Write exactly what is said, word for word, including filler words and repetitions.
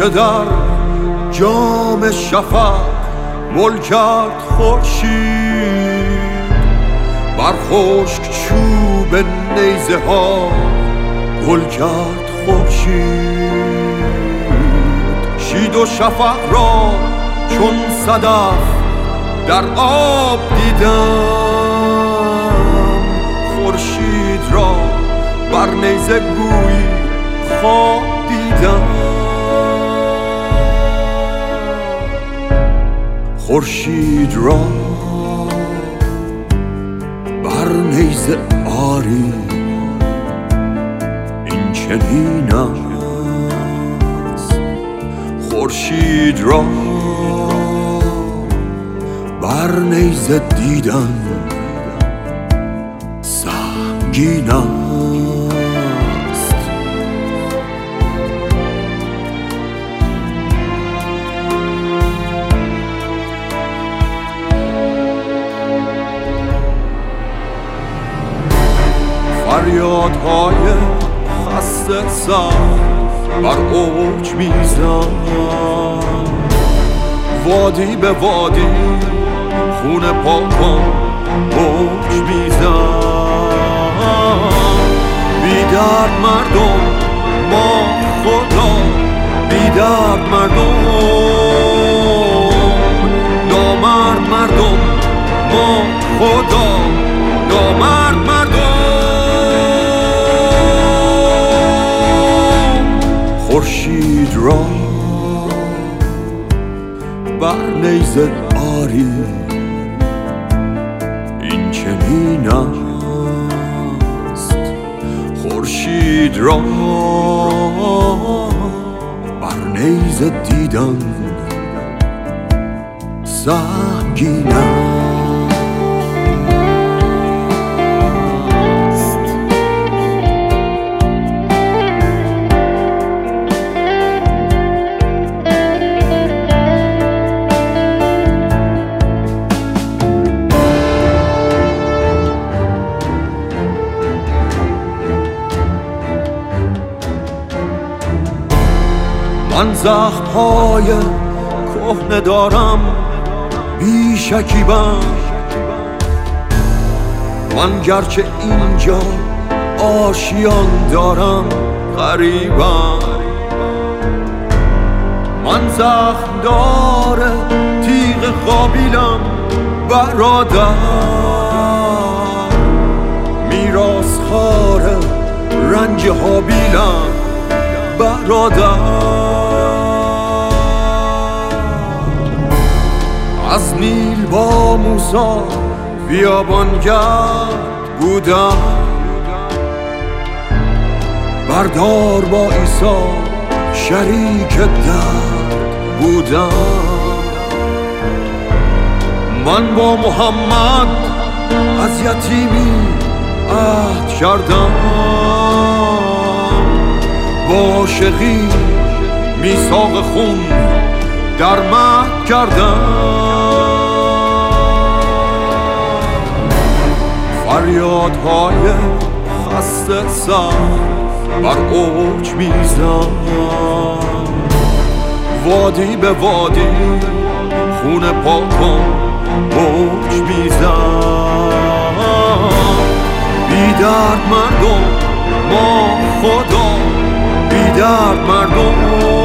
که در جام شفق گل کرد خورشید، بر خشک چوب نیزه ها گل کرد خورشید. شید و شفق را چون صدف در آب دیدم، خورشید را بر نیزه گویی خواب دیدم. خورشید را بر نیزه آری این چنین است، خورشید را بر نیزه دیدن سنگین است. فریادهای خسته سر بر اوج میزن، وادی به وادی خون پاکان موج میزن. بیدرد مردم ما خدا، بیدرد مردم نامرد مردم ما خدا، نامرد مردم. خورشید را بر نیزه آری این چنین است، خورشید را بر نیزه دیدن سنگین است. من زخم‌های کهنه دارم بی شکیبم، من گرچه اینجا آشیان دارم غریبم. من زخم داره تیغ قابیلم برادر، میراث خاره رنج حابیلم برادر. از نیل با موسی بیابانگرد بودم، بردار با عیسی شریک درد بودم. من با محمد از یتیمی عهد کردم، با عاشقی میثاق خون در مهد کردم. فریادهای خسته سر بر اوج میزن، وادی به وادی خون پاکان موج میزن. بیدرد مردم ما خدا، بیدرد مردم